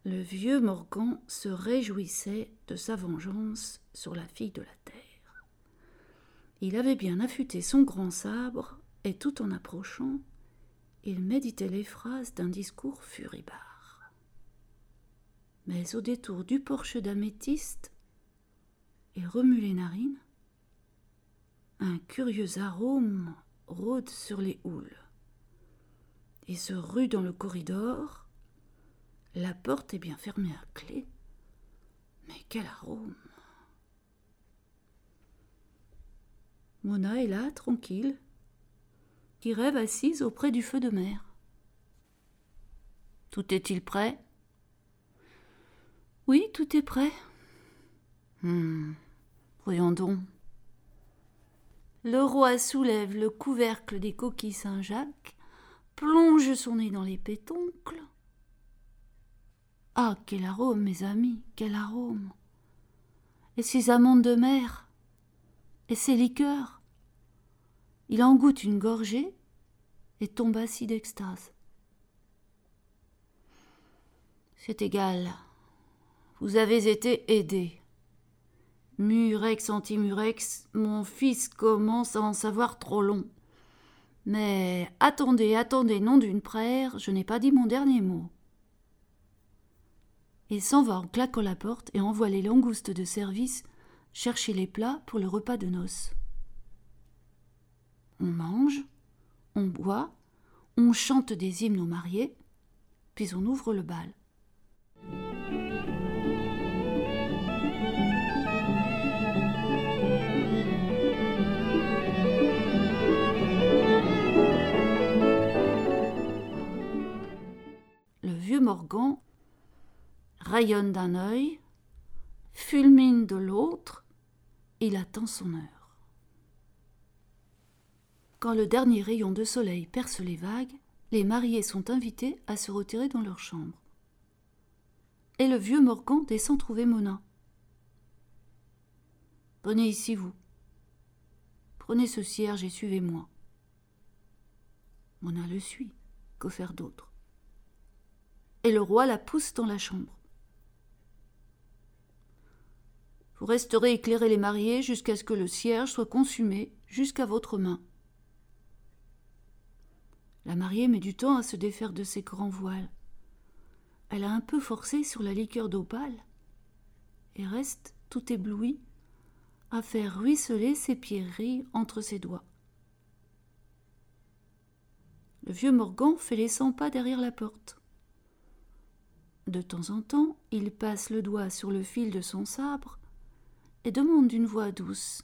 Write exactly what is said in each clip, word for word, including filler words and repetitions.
Le vieux Morgan se réjouissait de sa vengeance sur la fille de la terre. Il avait bien affûté son grand sabre, et tout en approchant, il méditait les phrases d'un discours furibard. Mais au détour du porche d'améthyste, il remue les narines. Un curieux arôme rôde sur les houles. Il se rue dans le corridor. La porte est bien fermée à clé. Mais quel arôme! Mona est là, tranquille, qui rêve assise auprès du feu de mer. Tout est-il prêt? Oui, tout est prêt. Hmm, voyons donc. Le roi soulève le couvercle des coquilles Saint-Jacques, plonge son nez dans les pétoncles. Ah, quel arôme, mes amis, quel arôme! Et ces amandes de mer, et ces liqueurs. Il en goûte une gorgée et tombe assis d'extase. C'est égal, vous avez été aidé. Murex anti-murex, mon fils commence à en savoir trop long. Mais attendez, attendez, nom d'une praire, je n'ai pas dit mon dernier mot. Il s'en va en claquant la porte et envoie les langoustes de service chercher les plats pour le repas de noces. On mange, on boit, on chante des hymnes aux mariés, puis on ouvre le bal. Le vieux Morgan rayonne d'un œil, fulmine de l'autre, il attend son heure. Quand le dernier rayon de soleil perce les vagues, les mariés sont invités à se retirer dans leur chambre. Et le vieux Morgan descend trouver Mona. « Venez ici, vous. Prenez ce cierge et suivez-moi. » Mona le suit, que faire d'autre? Et le roi la pousse dans la chambre. Vous resterez éclairer les mariés jusqu'à ce que le cierge soit consumé jusqu'à votre main. La mariée met du temps à se défaire de ses grands voiles. Elle a un peu forcé sur la liqueur d'opale et reste, tout éblouie, à faire ruisseler ses pierreries entre ses doigts. Le vieux Morgan fait les cent pas derrière la porte. De temps en temps, il passe le doigt sur le fil de son sabre et demande d'une voix douce.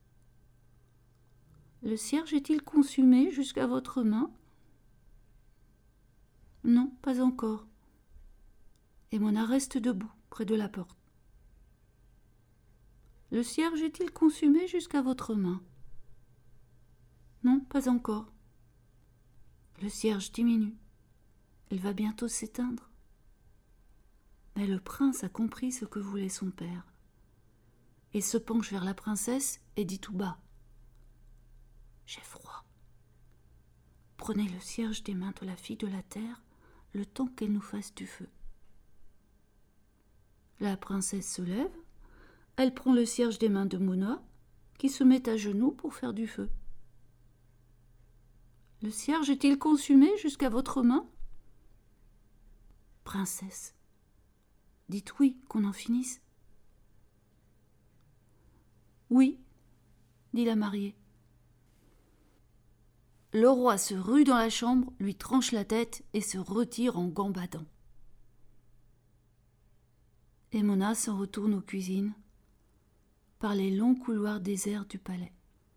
« Le cierge est-il consumé jusqu'à votre main ?»« Non, pas encore. » Et Mona reste debout, près de la porte. « Le cierge est-il consumé jusqu'à votre main ?»« Non, pas encore. » Le cierge diminue. Il va bientôt s'éteindre. Mais le prince a compris ce que voulait son père. Il se penche vers la princesse et dit tout bas. « J'ai froid. Prenez le cierge des mains de la fille de la terre le temps qu'elle nous fasse du feu. » La princesse se lève, elle prend le cierge des mains de Mona, qui se met à genoux pour faire du feu. « Le cierge est-il consumé jusqu'à votre main ?»« Princesse, dites oui, qu'on en finisse. » « Oui, dit la mariée. » Le roi se rue dans la chambre, lui tranche la tête et se retire en gambadant. Et Mona s'en retourne aux cuisines, par les longs couloirs déserts du palais.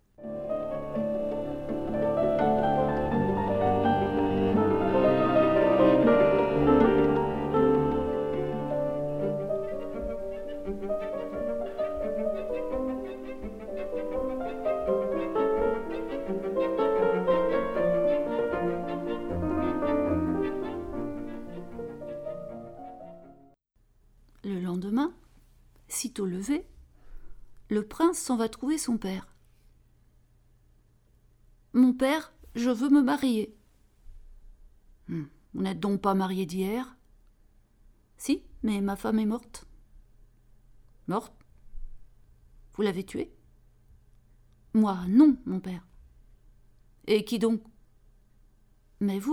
Le lendemain, sitôt levé, le prince s'en va trouver son père. « Mon père, je veux me marier. Hum, »« Vous n'êtes donc pas marié d'hier ?»« Si, Mais ma femme est morte. »« Morte ? Vous l'avez tuée ? » ?»« Moi, non, mon père. »« Et qui donc ? » ?»« Mais vous. »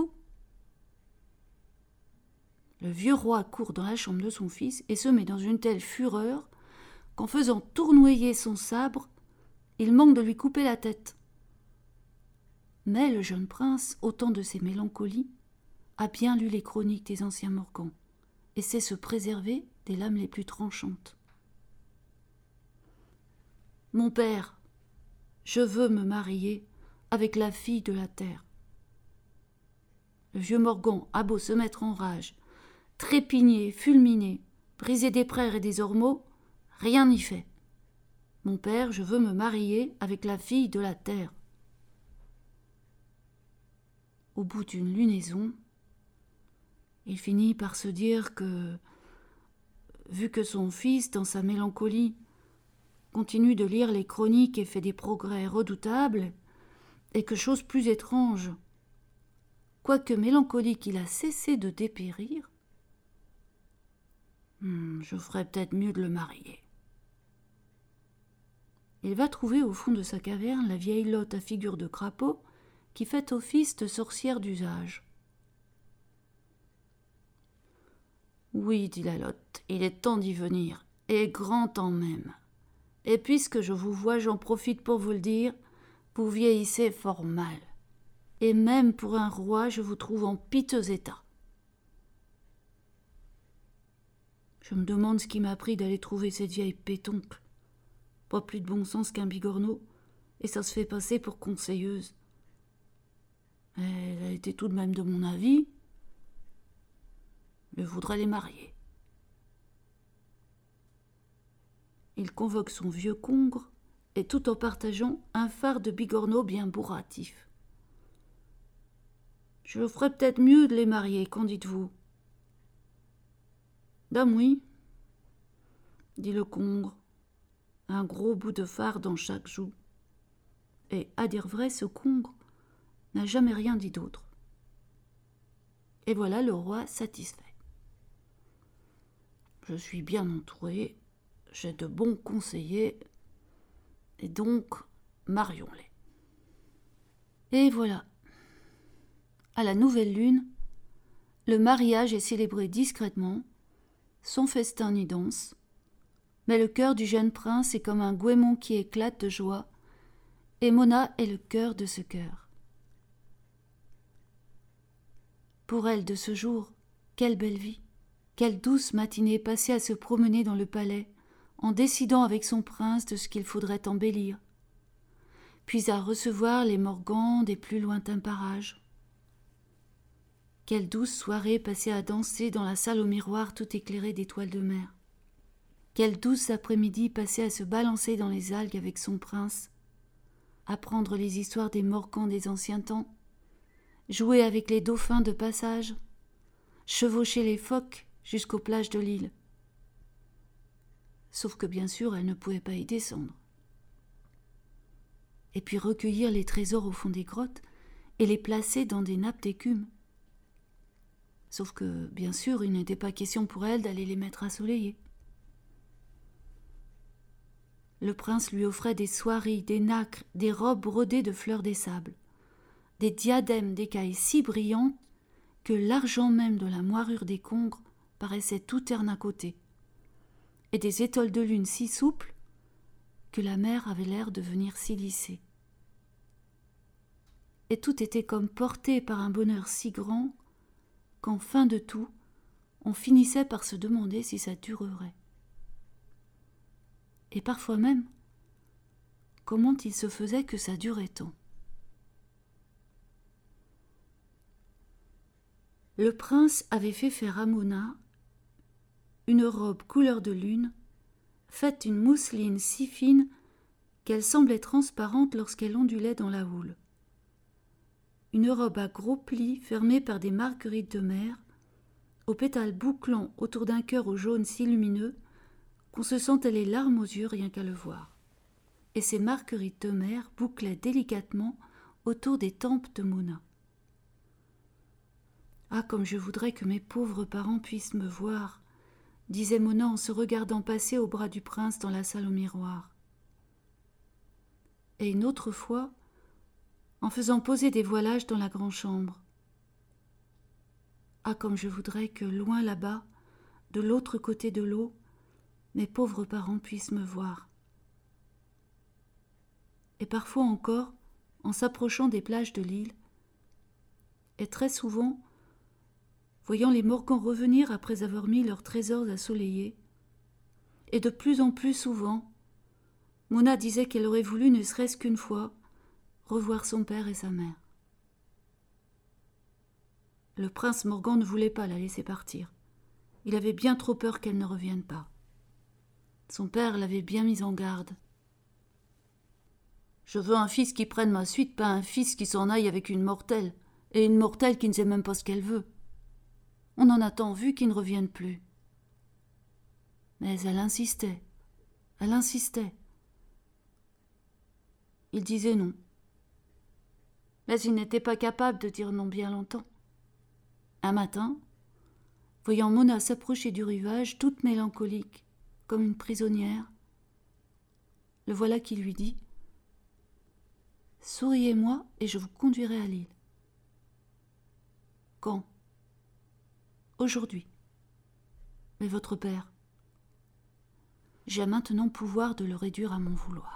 Le vieux roi court dans la chambre de son fils et se met dans une telle fureur qu'en faisant tournoyer son sabre, il manque de lui couper la tête. Mais le jeune prince, au temps de ses mélancolies, a bien lu les chroniques des anciens Morgans et sait se préserver des lames les plus tranchantes. « Mon père, je veux me marier avec la fille de la terre. » Le vieux Morgan a beau se mettre en rage, trépigner, fulminer, briser des praires et des ormeaux, rien n'y fait. Mon père, je veux me marier avec la fille de la terre. Au bout d'une lunaison, il finit par se dire que, vu que son fils, dans sa mélancolie, continue de lire les chroniques et fait des progrès redoutables, et que, chose plus étrange, quoique mélancolique, il a cessé de dépérir, hmm, je ferais peut-être mieux de le marier. Il va trouver au fond de sa caverne la vieille Lotte à figure de crapaud qui fait office de sorcière d'usage. « Oui, dit la Lotte, il est temps d'y venir, et grand temps même. Et puisque je vous vois, j'en profite pour vous le dire, vous vieillissez fort mal. Et même pour un roi, je vous trouve en piteux état. Je me demande ce qui m'a pris d'aller trouver cette vieille pétoncle. Pas plus de bon sens qu'un bigorneau, et ça se fait passer pour conseilleuse. Elle a été tout de même de mon avis. Je voudrais les marier. » Il convoque son vieux congre, et tout en partageant un phare de bigorneau bien bourratif. « Je ferais peut-être mieux de les marier, qu'en dites-vous ? » ?»« Dame oui, dit le congre, un gros bout de phare dans chaque joue. Et, à dire vrai, ce congre n'a jamais rien dit d'autre. Et voilà le roi satisfait. Je suis bien entouré, j'ai de bons conseillers, et donc marions-les. Et voilà. À la nouvelle lune, le mariage est célébré discrètement, sans festin ni danse, mais le cœur du jeune prince est comme un goémon qui éclate de joie, et Mona est le cœur de ce cœur. Pour elle, de ce jour, quelle belle vie, quelle douce matinée passée à se promener dans le palais, en décidant avec son prince de ce qu'il faudrait embellir, puis à recevoir les Morgans des plus lointains parages. Quelle douce soirée passée à danser dans la salle au miroir tout éclairée d'étoiles de mer. Quelle douce après-midi passée à se balancer dans les algues avec son prince, apprendre les histoires des Morgans des anciens temps, jouer avec les dauphins de passage, chevaucher les phoques jusqu'aux plages de l'île. Sauf que bien sûr, elle ne pouvait pas y descendre. Et puis recueillir les trésors au fond des grottes et les placer dans des nappes d'écume. Sauf que, bien sûr, il n'était pas question pour elle d'aller les mettre assoleillés. Le prince lui offrait des soieries, des nacres, des robes brodées de fleurs des sables, des diadèmes d'écailles si brillantes que l'argent même de la moirure des congres paraissait tout terne à côté, et des étoiles de lune si souples que la mer avait l'air de venir s'y lisser. Et tout était comme porté par un bonheur si grand qu'en fin de tout, on finissait par se demander si ça durerait. Et parfois même, comment il se faisait que ça durait tant. Le prince avait fait faire à Mona une robe couleur de lune, faite d'une mousseline si fine qu'elle semblait transparente lorsqu'elle ondulait dans la houle. Une robe à gros plis fermée par des marguerites de mer, aux pétales bouclants autour d'un cœur au jaune si lumineux qu'on se sentait les larmes aux yeux rien qu'à le voir. Et ces marguerites de mer bouclaient délicatement autour des tempes de Mona. Ah, comme je voudrais que mes pauvres parents puissent me voir, disait Mona en se regardant passer au bras du prince dans la salle au miroir. Et une autre fois, en faisant poser des voilages dans la grande chambre. Ah, comme je voudrais que, loin là-bas, de l'autre côté de l'eau, mes pauvres parents puissent me voir. Et parfois encore, en s'approchant des plages de l'île, et très souvent, voyant les Morgan revenir après avoir mis leurs trésors assoleillés, et de plus en plus souvent, Mona disait qu'elle aurait voulu, ne serait-ce qu'une fois, revoir son père et sa mère. Le prince Morgan ne voulait pas la laisser partir. Il avait bien trop peur qu'elle ne revienne pas. Son père l'avait bien mise en garde. « Je veux un fils qui prenne ma suite, pas un fils qui s'en aille avec une mortelle, et une mortelle qui ne sait même pas ce qu'elle veut. On en a tant vu qu'il ne revienne plus. » Mais elle insistait, elle insistait. Il disait non. Mais il n'était pas capable de dire non bien longtemps. Un matin, voyant Mona s'approcher du rivage, toute mélancolique, comme une prisonnière, le voilà qui lui dit « Souriez-moi et je vous conduirai à l'île. » « Quand ?»« Aujourd'hui. »« Mais votre père ? » ?»« J'ai maintenant pouvoir de le réduire à mon vouloir. »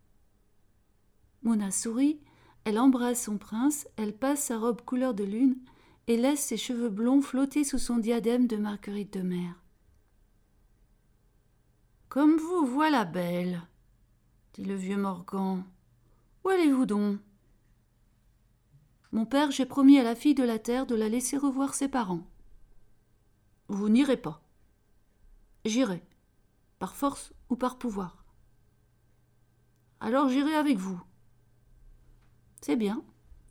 Mona sourit, elle embrasse son prince, elle passe sa robe couleur de lune et laisse ses cheveux blonds flotter sous son diadème de marguerite de mer. « Comme vous voilà belle, dit le vieux Morgan. Où allez-vous donc ? » « Mon père, j'ai promis à la fille de la terre de la laisser revoir ses parents. »« Vous n'irez pas. »« J'irai, par force ou par pouvoir. »« Alors j'irai avec vous. »« C'est bien, allons. »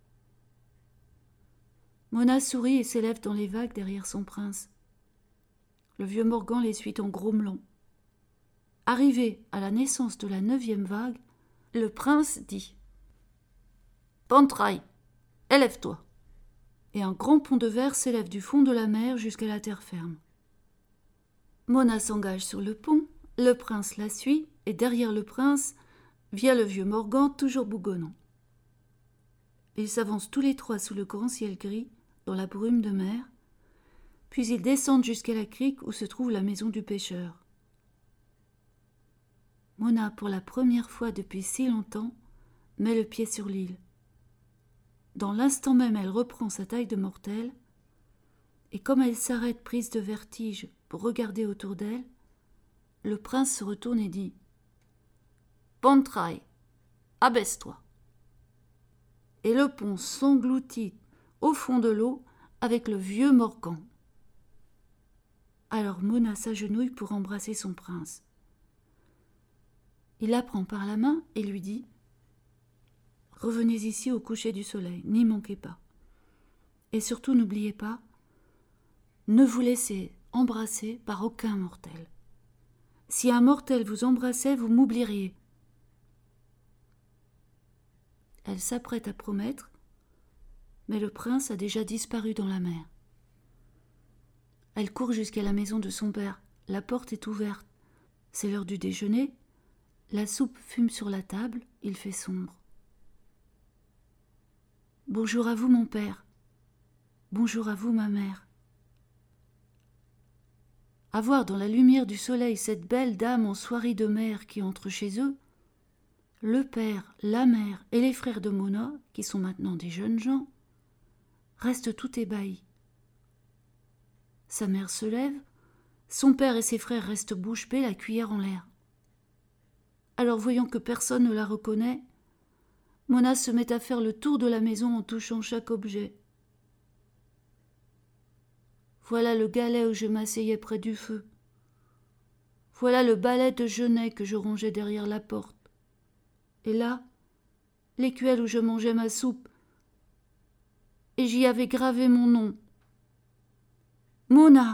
Mona sourit et s'élève dans les vagues derrière son prince. Le vieux Morgan les suit en grommelant. Arrivé à la naissance de la neuvième vague, le prince dit « Pantraille, élève-toi !» Et un grand pont de verre s'élève du fond de la mer jusqu'à la terre ferme. Mona s'engage sur le pont, le prince la suit, et derrière le prince vient le vieux Morgan, toujours bougonnant. Ils s'avancent tous les trois sous le grand ciel gris, dans la brume de mer, puis ils descendent jusqu'à la crique où se trouve la maison du pêcheur. Mona, pour la première fois depuis si longtemps, met le pied sur l'île. Dans l'instant même, elle reprend sa taille de mortelle, et comme elle s'arrête prise de vertige pour regarder autour d'elle, le prince se retourne et dit « Pantraille, abaisse-toi !» Et le pont s'engloutit au fond de l'eau avec le vieux Morgan. Alors Mona s'agenouille pour embrasser son prince. Il la prend par la main et lui dit « Revenez ici au coucher du soleil, n'y manquez pas. Et surtout n'oubliez pas, ne vous laissez embrasser par aucun mortel. Si un mortel vous embrassait, vous m'oublieriez. » Elle s'apprête à promettre, mais le prince a déjà disparu dans la mer. Elle court jusqu'à la maison de son père. La porte est ouverte. C'est l'heure du déjeuner. La soupe fume sur la table. Il fait sombre. « Bonjour à vous, mon père. Bonjour à vous, ma mère. » À voir dans la lumière du soleil cette belle dame en soirée de mer qui entre chez eux, le père, la mère et les frères de Mona, qui sont maintenant des jeunes gens, restent tout ébahis. Sa mère se lève, son père et ses frères restent bouche bée, la cuillère en l'air. Alors, voyant que personne ne la reconnaît, Mona se met à faire le tour de la maison en touchant chaque objet. Voilà le galet où je m'asseyais près du feu. Voilà le balai de genêt que je rangeais derrière la porte. Et là, l'écuelle où je mangeais ma soupe. Et j'y avais gravé mon nom. Mona !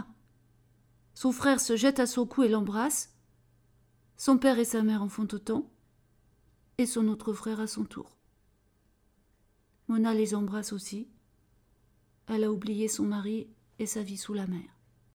Son frère se jette à son cou et l'embrasse. Son père et sa mère en font autant. Et son autre frère à son tour. Mona les embrasse aussi. Elle a oublié son mari et sa vie sous la mer.